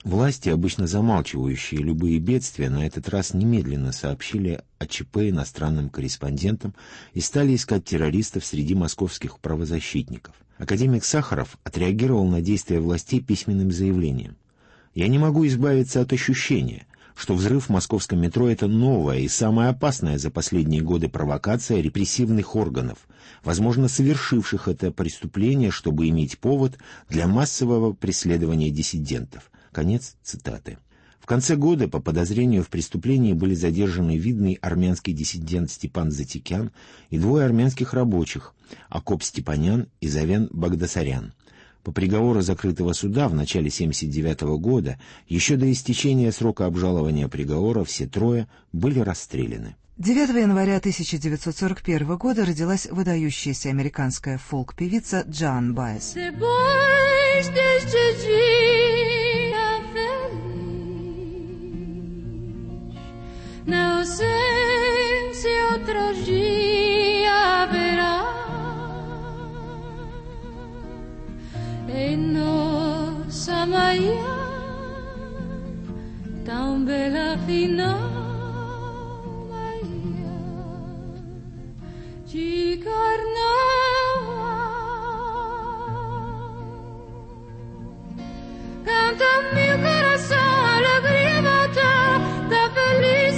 S15: Власти, обычно замалчивающие любые бедствия, на этот раз немедленно сообщили о ЧП иностранным корреспондентам и стали искать террористов среди московских правозащитников. Академик Сахаров отреагировал на действия властей письменным заявлением. «Я не могу избавиться от ощущения, что взрыв в московском метро — это новая и самая опасная за последние годы провокация репрессивных органов, возможно, совершивших это преступление, чтобы иметь повод для массового преследования диссидентов». Конец цитаты. В конце года по подозрению в преступлении были задержаны видный армянский диссидент Степан Затикян и двое армянских рабочих — Акоп Степанян и Завен Багдасарян. По приговору закрытого суда в начале тысяча девятьсот семьдесят девятого года, еще до истечения срока обжалования приговора, все трое были расстреляны.
S6: девятого января тысяча девятьсот сорок первого года родилась выдающаяся американская фолк-певица Джоан Баez.
S12: Na ausencia outro dia haverá em nossa manhã tão bela final manhã de carnaval. Canta meu coração alegria matar da feliz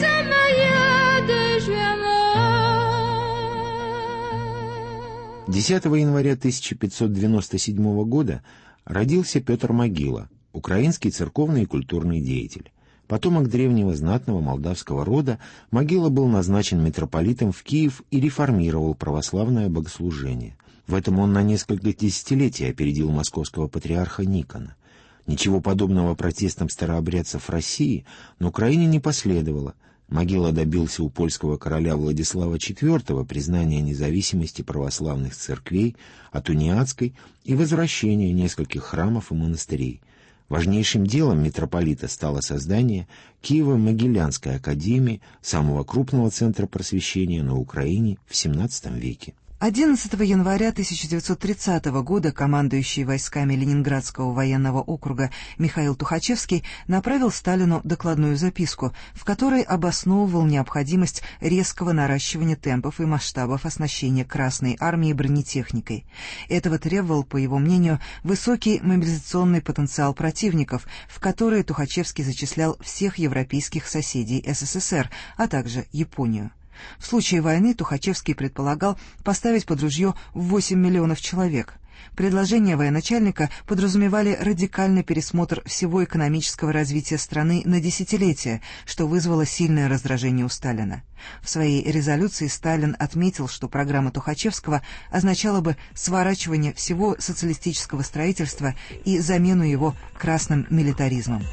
S15: десятого января тысяча пятьсот девяносто седьмого года родился Петр Могила, украинский церковный и культурный деятель. Потомок древнего знатного молдавского рода, Могила был назначен митрополитом в Киев и реформировал православное богослужение. В этом он на несколько десятилетий опередил московского патриарха Никона. Ничего подобного протестам старообрядцев России на Украине не последовало. Могила добился у польского короля Владислава четвёртого признания независимости православных церквей от униатской и возвращения нескольких храмов и монастырей. Важнейшим делом митрополита стало создание Киево-Могилянской академии, самого крупного центра просвещения на Украине в семнадцатом веке.
S6: одиннадцатого января тысяча девятьсот тридцатого года командующий войсками Ленинградского военного округа Михаил Тухачевский направил Сталину докладную записку, в которой обосновывал необходимость резкого наращивания темпов и масштабов оснащения Красной армии бронетехникой. Этого требовал, по его мнению, высокий мобилизационный потенциал противников, в который Тухачевский зачислял всех европейских соседей СССР, а также Японию. В случае войны Тухачевский предполагал поставить под ружье восемь миллионов человек. Предложения военачальника подразумевали радикальный пересмотр всего экономического развития страны на десятилетия, что вызвало сильное раздражение у Сталина. В своей резолюции Сталин отметил, что программа Тухачевского означала бы сворачивание всего социалистического строительства и замену его красным милитаризмом.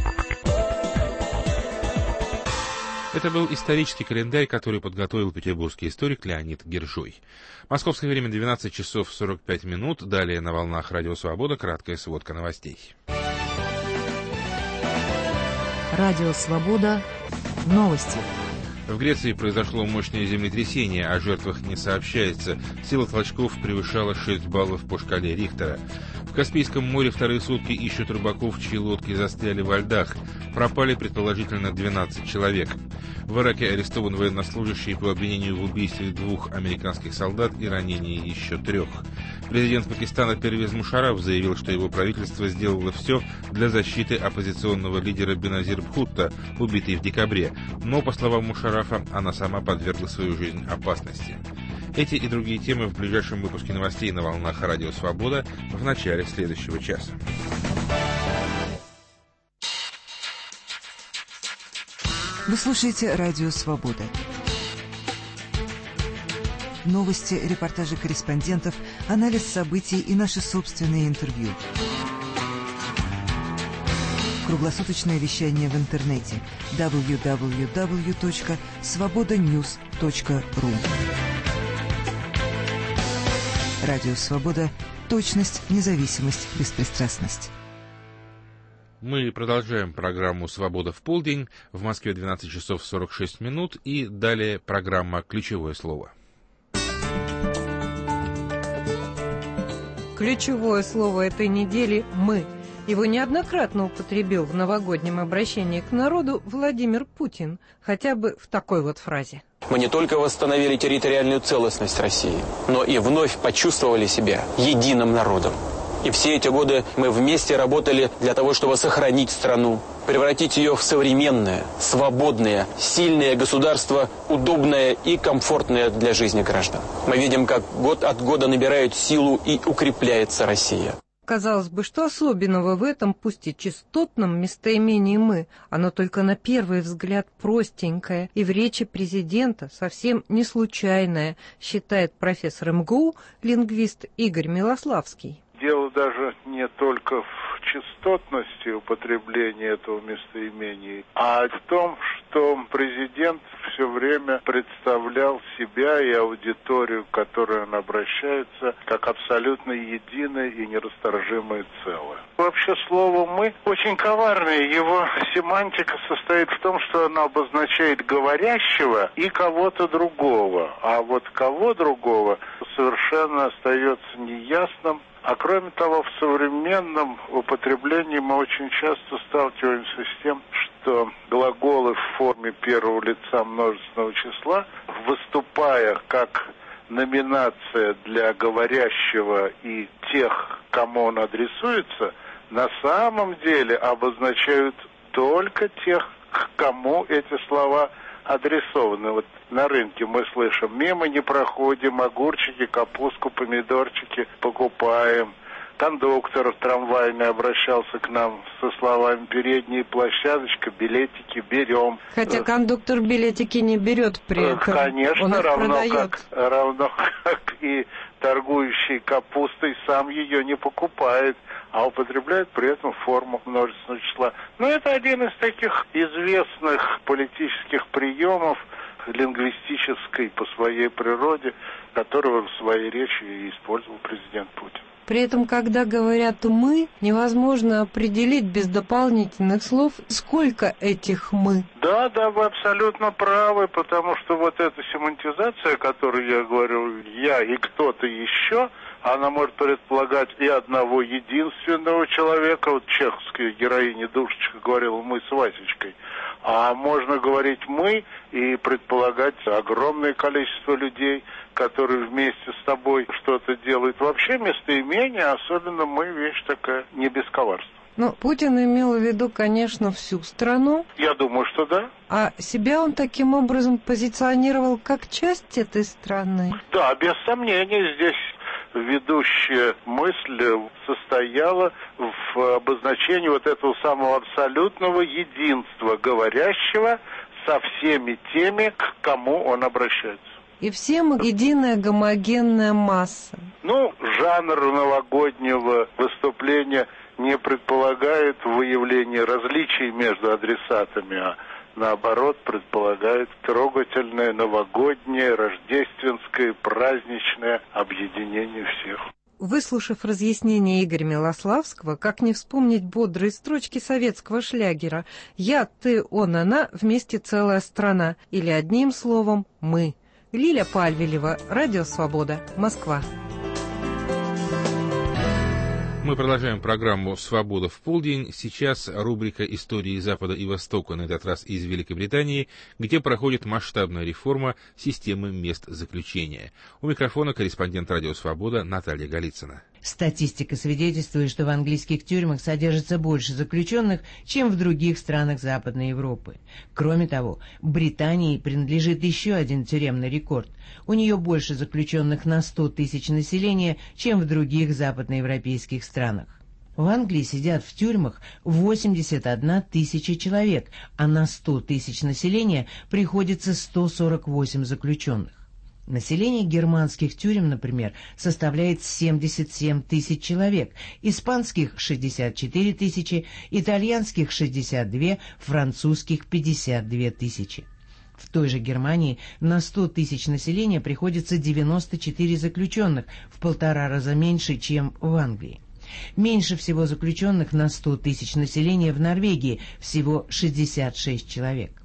S1: Это был исторический календарь, который подготовил петербургский историк Леонид Гержой. Московское время двенадцать часов сорок пять минут. Далее на волнах Радио Свобода краткая сводка новостей.
S5: Радио Свобода. Новости.
S1: В Греции произошло мощное землетрясение, о жертвах не сообщается. Сила толчков превышала шесть баллов по шкале Рихтера. В Каспийском море вторые сутки ищут рыбаков, чьи лодки застряли во льдах. Пропали предположительно двенадцать человек. В Ираке арестован военнослужащий по обвинению в убийстве двух американских солдат и ранении еще трех. Президент Пакистана Первез Мушарраф заявил, что его правительство сделало все для защиты оппозиционного лидера Беназир Бхутто, убитый в декабре. Но, по словам Мушаррафа, она сама подвергла свою жизнь опасности. Эти и другие темы в ближайшем выпуске новостей на волнах Радио Свобода в начале следующего часа.
S6: Вы слушаете Радио Свобода. Новости, репортажи корреспондентов, анализ событий и наши собственные интервью. Круглосуточное вещание в интернете дабл ю дабл ю дабл ю точка свобода ньюс точка ру. Радио Свобода. Точность, независимость, беспристрастность.
S1: Мы продолжаем программу «Свобода в полдень». В Москве двенадцать часов сорок шесть минут. И далее программа «Ключевое слово».
S16: Ключевое слово этой недели «мы». Его неоднократно употребил в новогоднем обращении к народу Владимир Путин, хотя бы в такой вот фразе.
S17: Мы не только восстановили территориальную целостность России, но и вновь почувствовали себя единым народом. И все эти годы мы вместе работали для того, чтобы сохранить страну, превратить ее в современное, свободное, сильное государство, удобное и комфортное для жизни граждан. Мы видим, как год от года набирает силу и укрепляется Россия.
S16: Казалось бы, что особенного в этом, пусть и частотном местоимении «мы», оно только на первый взгляд простенькое, и в речи президента совсем не случайное, считает профессор эм гэ у, лингвист Игорь Милославский.
S18: Дело даже не только в частотности употребления этого местоимения, а в том, что президент все время представлял себя и аудиторию, к которой он обращается, как абсолютно единое и нерасторжимое целое. Вообще слово «мы» очень коварное. Его семантика состоит в том, что оно обозначает говорящего и кого-то другого. А вот кого другого совершенно остается неясным. А кроме того, в современном употреблении мы очень часто сталкиваемся с тем, что глаголы в форме первого лица множественного числа, выступая как номинация для говорящего и тех, кому он адресуется, на самом деле обозначают только тех, к кому эти слова адресованы. Вот на рынке мы слышим: мимо не проходим, огурчики, капустку, помидорчики покупаем. Кондуктор трамвайный обращался к нам со словами: передняя площадочка, билетики берем.
S16: Хотя кондуктор билетики не берет при этом.
S18: Конечно,
S16: он
S18: равно как, равно как и торгующий капустой сам ее не покупает, а употребляет при этом форму множественного числа. Но это один из таких известных политических приемов лингвистической по своей природе, которого в своей речи и использовал президент Путин.
S16: При этом, когда говорят «мы», невозможно определить без дополнительных слов, сколько этих «мы».
S18: Да, да, вы абсолютно правы, потому что вот эта семантизация, о которой я говорю, я и кто-то еще, она может предполагать и одного единственного человека. Вот чеховская героиня Душечка говорила: мы с Васечкой. А можно говорить «мы» и предполагать огромное количество людей, которые вместе с тобой что-то делают. Вообще местоимение, особенно «мы», вещь такая не без коварства.
S16: Ну, Путин имел в виду, конечно, всю страну.
S18: Я думаю, что да.
S16: А себя он таким образом позиционировал как часть этой страны?
S18: Да, без сомнения, здесь ведущая мысль состояла в обозначении вот этого самого абсолютного единства говорящего со всеми теми, к кому он обращается.
S16: И всем единая гомогенная масса.
S18: Ну, жанр новогоднего выступления не предполагает выявление различий между адресатами, а наоборот предполагает трогательное новогоднее, рождественское, праздничное объединение всех.
S16: Выслушав разъяснение Игоря Милославского, как не вспомнить бодрые строчки советского шлягера «Я, ты, он, она, вместе целая страна» или одним словом «мы». Лиля Пальвелева, Радио Свобода, Москва.
S1: Мы продолжаем программу «Свобода в полдень». Сейчас рубрика «Истории Запада и Востока», на этот раз из Великобритании, где проходит масштабная реформа системы мест заключения. У микрофона корреспондент «Радио Свобода» Наталья Голицына.
S19: Статистика свидетельствует, что в английских тюрьмах содержится больше заключенных, чем в других странах Западной Европы. Кроме того, Британии принадлежит еще один тюремный рекорд. У нее больше заключенных на сто тысяч населения, чем в других западноевропейских странах. В Англии сидят в тюрьмах восемьдесят одна тысяча человек, а на сто тысяч населения приходится сто сорок восемь заключенных. Население германских тюрем, например, составляет семьдесят семь тысяч человек, испанских – шестьдесят четыре тысячи, итальянских – шестьдесят два, французских – пятьдесят две тысячи. В той же Германии на сто тысяч населения приходится девяносто четыре заключенных, в полтора раза меньше, чем в Англии. Меньше всего заключенных на сто тысяч населения в Норвегии, всего шестьдесят шесть человек.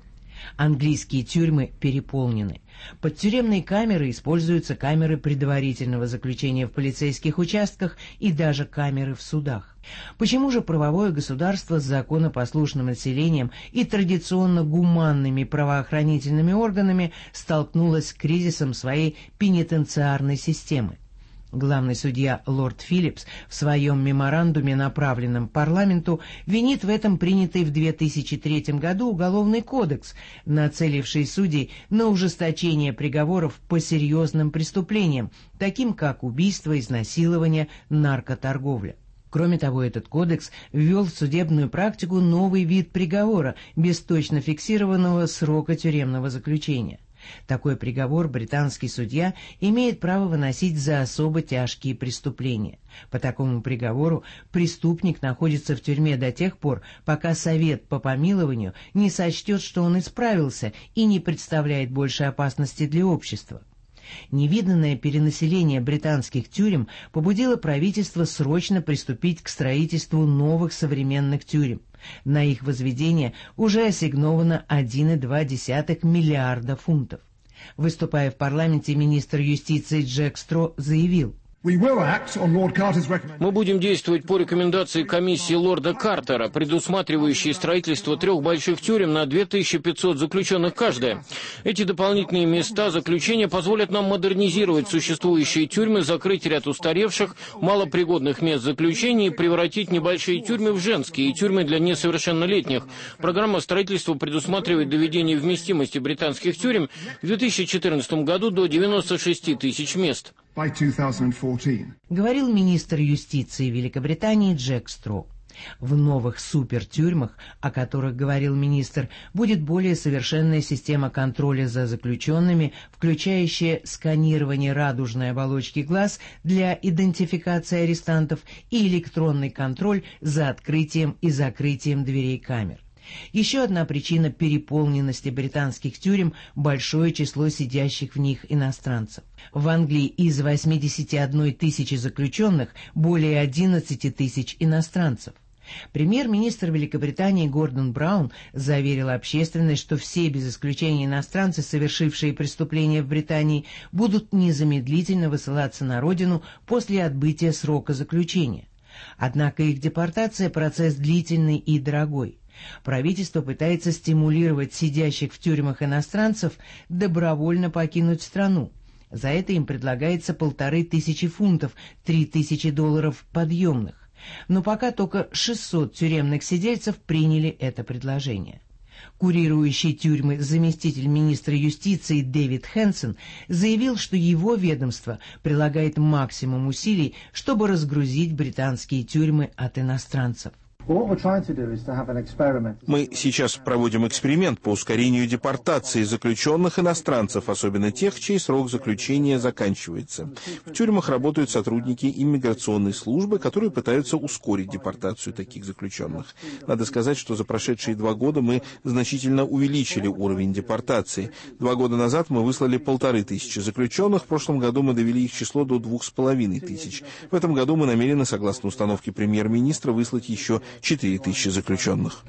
S19: Английские тюрьмы переполнены. Под тюремные камеры используются камеры предварительного заключения в полицейских участках и даже камеры в судах. Почему же правовое государство с законопослушным населением и традиционно гуманными правоохранительными органами столкнулось с кризисом своей пенитенциарной системы? Главный судья лорд Филлипс в своем меморандуме, направленном парламенту, винит в этом принятый в две тысячи третьем году Уголовный кодекс, нацеливший судей на ужесточение приговоров по серьезным преступлениям, таким как убийство, изнасилование, наркоторговля. Кроме того, этот кодекс ввел в судебную практику новый вид приговора без точно фиксированного срока тюремного заключения. Такой приговор британский судья имеет право выносить за особо тяжкие преступления. По такому приговору преступник находится в тюрьме до тех пор, пока совет по помилованию не сочтет, что он исправился и не представляет больше опасности для общества. Невиданное перенаселение британских тюрем побудило правительство срочно приступить к строительству новых современных тюрем. На их возведение уже ассигновано один целых две десятых миллиарда фунтов. Выступая в парламенте, министр юстиции Джек Стро заявил:
S20: Мы будем действовать по рекомендации комиссии лорда Картера, предусматривающей строительство трех больших тюрем на две тысячи пятьсот заключенных каждая. Эти дополнительные места заключения позволят нам модернизировать существующие тюрьмы, закрыть ряд устаревших, малопригодных мест заключения и превратить небольшие тюрьмы в женские и тюрьмы для несовершеннолетних. Программа строительства предусматривает доведение вместимости британских тюрем в две тысячи четырнадцатом году до девяноста шести тысяч мест.
S19: Говорил министр юстиции Великобритании Джек Стро. В новых супертюрьмах, о которых говорил министр, будет более совершенная система контроля за заключенными, включающая сканирование радужной оболочки глаз для идентификации арестантов и электронный контроль за открытием и закрытием дверей камер. Еще одна причина переполненности британских тюрем – большое число сидящих в них иностранцев. В Англии из восьмидесяти одной тысячи заключенных более одиннадцати тысяч иностранцев. Премьер-министр Великобритании Гордон Браун заверил общественность, что все без исключения иностранцы, совершившие преступления в Британии, будут незамедлительно высылаться на родину после отбытия срока заключения. Однако их депортация – процесс длительный и дорогой. Правительство пытается стимулировать сидящих в тюрьмах иностранцев добровольно покинуть страну. За это им предлагается полторы тысячи фунтов, три тысячи долларов подъемных. Но пока только шестьсот тюремных сидельцев приняли это предложение. Курирующий тюрьмы заместитель министра юстиции Дэвид Хэнсон заявил, что его ведомство прилагает максимум усилий, чтобы разгрузить британские тюрьмы от иностранцев.
S21: Мы сейчас проводим эксперимент по ускорению депортации заключенных иностранцев, особенно тех, чей срок заключения заканчивается. В тюрьмах работают сотрудники иммиграционной службы, которые пытаются ускорить депортацию таких заключенных. Надо сказать, что за прошедшие два года мы значительно увеличили уровень депортации. Два года назад мы выслали полторы тысячи заключенных, в прошлом году мы довели их число до двух с половиной тысяч. В этом году мы намерены, согласно установке премьер-министра, выслать еще четыре тысячи заключенных.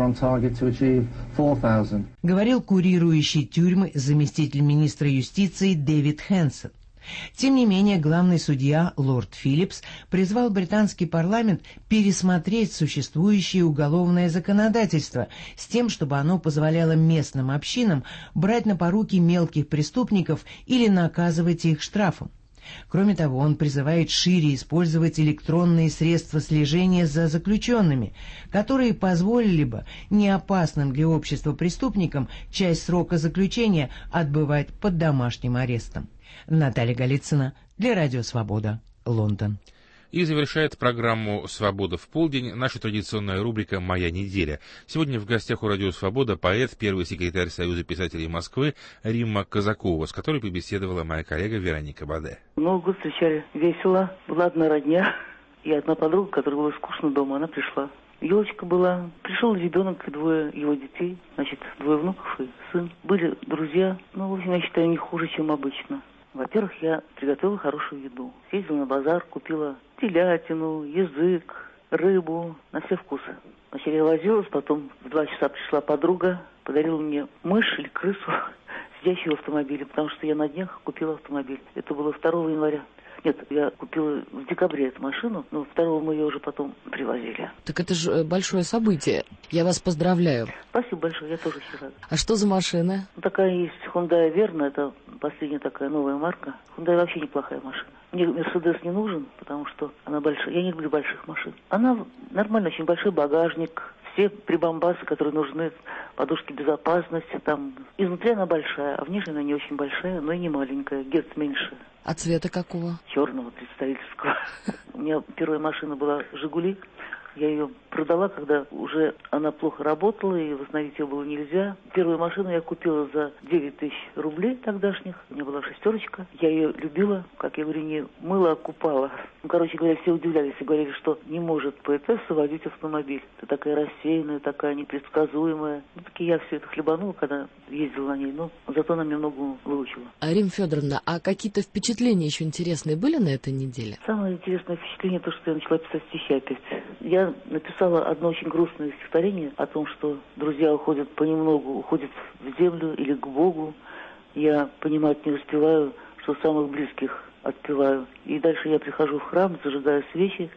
S19: Говорил курирующий тюрьмы заместитель министра юстиции Дэвид Хэнсон. Тем не менее, главный судья лорд Филлипс призвал британский парламент пересмотреть существующее уголовное законодательство с тем, чтобы оно позволяло местным общинам брать на поруки мелких преступников или наказывать их штрафом. Кроме того, он призывает шире использовать электронные средства слежения за заключенными, которые позволили бы неопасным для общества преступникам часть срока заключения отбывать под домашним арестом. Наталья Голицына для Радио Свобода, Лондон.
S1: И завершает программу «Свобода в полдень» наша традиционная рубрика «Моя неделя». Сегодня в гостях у «Радио Свобода» поэт, первый секретарь Союза писателей Москвы Римма Казакова, с которой побеседовала моя коллега Вероника Баде.
S22: Новый год встречали весело. Была одна родня и одна подруга, которой было скучно дома, она пришла. Елочка была. Пришел ребенок и двое его детей, значит, двое внуков и сын. Были друзья, ну, в общем, я считаю, не хуже, чем обычно. Во-первых, я приготовила хорошую еду. Съездила на базар, купила телятину, язык, рыбу, на все вкусы. Значит, я возилась, потом в два часа пришла подруга, подарила мне мышь или крысу, сидящую в автомобиле, потому что я на днях купила автомобиль. Это было второго января. Нет, я купила в декабре эту машину, но второго мы ее уже потом привозили.
S2: Так это же большое событие. Я вас поздравляю.
S22: Спасибо большое, я тоже очень рада.
S2: А что за машина?
S22: Такая есть Hyundai Verna, это последняя такая новая марка. Hyundai вообще неплохая машина. Мне Мерседес не нужен, потому что она большая. Я не люблю больших машин. Она нормально, очень большой багажник, все прибамбасы, которые нужны, подушки безопасности, там. Изнутри она большая, а внешне она не очень большая, но и не маленькая, герц меньше.
S2: А цвета какого?
S22: Черного, представительского. У меня первая машина была «Жигули». Я ее продала, когда уже она плохо работала, и восстановить ее было нельзя. Первую машину я купила за девять тысяч рублей тогдашних. У меня была шестерочка. Я ее любила, как я говорю, не мыла, а купала. Ну, короче говоря, все удивлялись и говорили, что не может поэтесса водить автомобиль. Ты такая рассеянная, такая непредсказуемая. Ну, таки я все это хлебанула, когда ездила на ней, но зато она меня много выучила.
S2: Арина Федоровна, а какие-то впечатления еще интересные были на этой неделе?
S22: Самое интересное впечатление то, что я начала писать стихи опять. Я написала одно очень грустное стихотворение о том, что друзья уходят понемногу, уходят в землю или к Богу. Я понимать не успеваю, что самых близких отпеваю. И дальше я прихожу в храм, зажигаю свечи,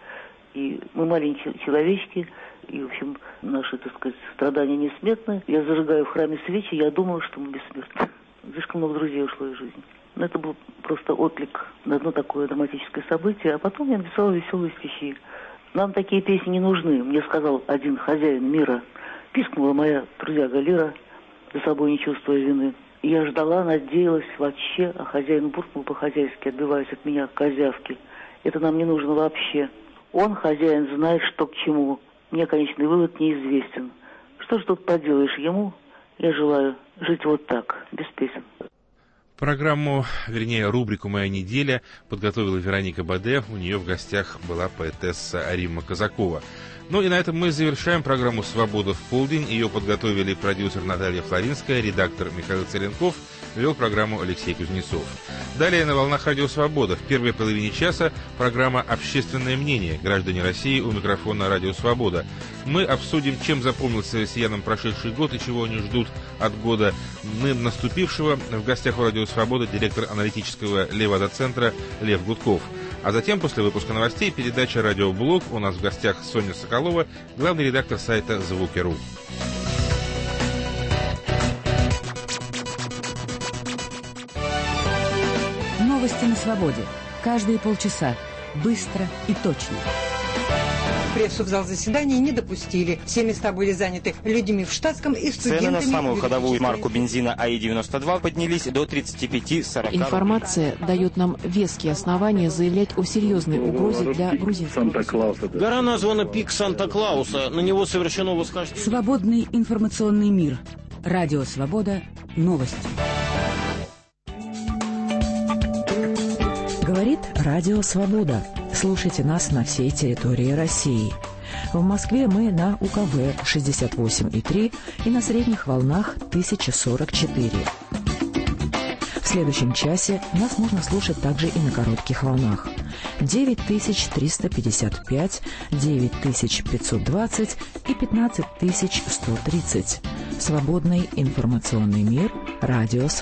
S22: и мы маленькие человечки, и, в общем, наши, так сказать, страдания несметны. Я зажигаю в храме свечи, я думаю, что мы бессмертны. Слишком много друзей ушло из жизни. Но это был просто отклик на одно такое драматическое событие. А потом я написала веселые стихи. Нам такие песни не нужны, мне сказал один хозяин мира. Пискнула моя трудяга Лира, за собой не чувствуя вины. И я ждала, надеялась вообще, а хозяин буркнул по-хозяйски, отбиваясь от меня козявки. Это нам не нужно вообще. Он, хозяин, знает, что к чему. Мне конечный вывод неизвестен. Что ж тут поделаешь ему? Я желаю жить вот так, без песен.
S1: Программу, вернее, рубрику «Моя неделя» подготовила Вероника Баде. У нее в гостях была поэтесса Арима Казакова. Ну и на этом мы завершаем программу «Свобода в полдень». Ее подготовили продюсер Наталья Флоринская, редактор Михаил Царенков, вел программу Алексей Кузнецов. Далее на волнах «Радио Свобода» в первой половине часа программа «Общественное мнение». Граждане России, у микрофона «Радио Свобода». Мы обсудим, чем запомнился россиянам прошедший год и чего они ждут от года наступившего. В гостях у «Радио Свобода» директор аналитического Левада-центра Лев Гудков. А затем, после выпуска новостей, передача «Радиоблог». У нас в гостях Соня Соколова, главный редактор сайта «Звуки.ру».
S5: Новости на свободе. Каждые полчаса. Быстро и точно.
S3: Прессу в зал заседаний не допустили. Все места были заняты людьми в штатском и студентами.
S23: Цены на самую ходовую марку бензина АИ девяносто два поднялись до тридцати пяти сорока.
S2: Информация дает нам веские основания заявлять о серьезной угрозе для грузинского.
S20: Гора названа Пик Санта-Клауса. На него совершено восхождение.
S5: Свободный информационный мир. Радио Свобода. Новости. Говорит Радио Свобода. Слушайте нас на всей территории России. В Москве мы на УКВ шестьдесят восемь и три и на средних волнах тысяча сорок четыре. В следующем часе нас можно слушать также и на коротких волнах. девять тысяч триста пятьдесят пять, девять тысяч пятьсот двадцать и пятнадцать тысяч сто тридцать. Свободный информационный мир. Радио